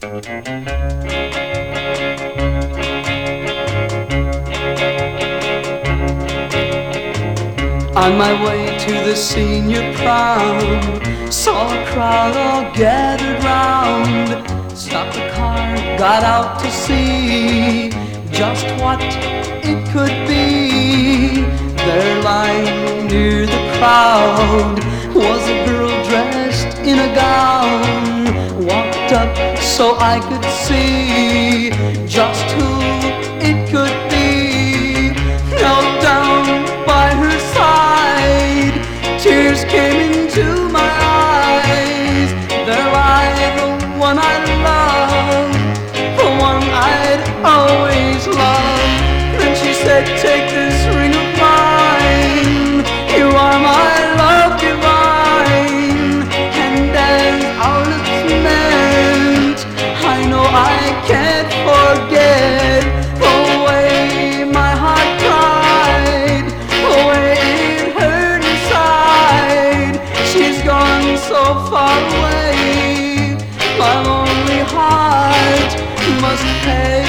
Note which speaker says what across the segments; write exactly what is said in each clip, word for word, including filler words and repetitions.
Speaker 1: On my way to the senior prom, saw a crowd all gathered round. Stopped the car, got out to see just what it could be. There lying near the crowd was a girl dressed in a gown. Walked up so I could see just who it could be. Knelt down by her side, tears came into my eyes. There lied the one I love, the one I'd always loved. Then she said, take this ring of mine, you are my love divine. And as our lips met, I know I can't forget the way my heart cried, the way it hurt inside. She's gone so far away, my lonely heart must pay.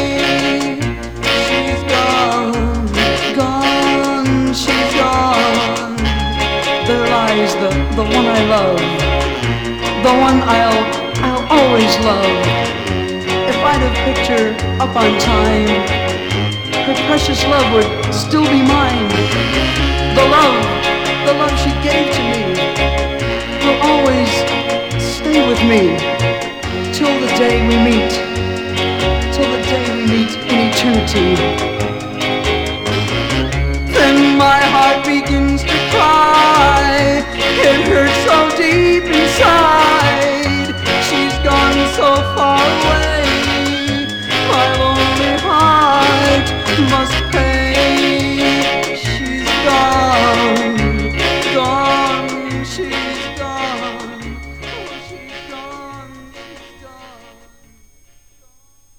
Speaker 1: She's gone, gone, she's gone. There lies the, the one I love, the one I'll, I'll always love. If I'd have picked her up on time, her precious love would still be mine. The love, the love she gave to me will always stay with me till the day we meet, till the day we meet in eternity.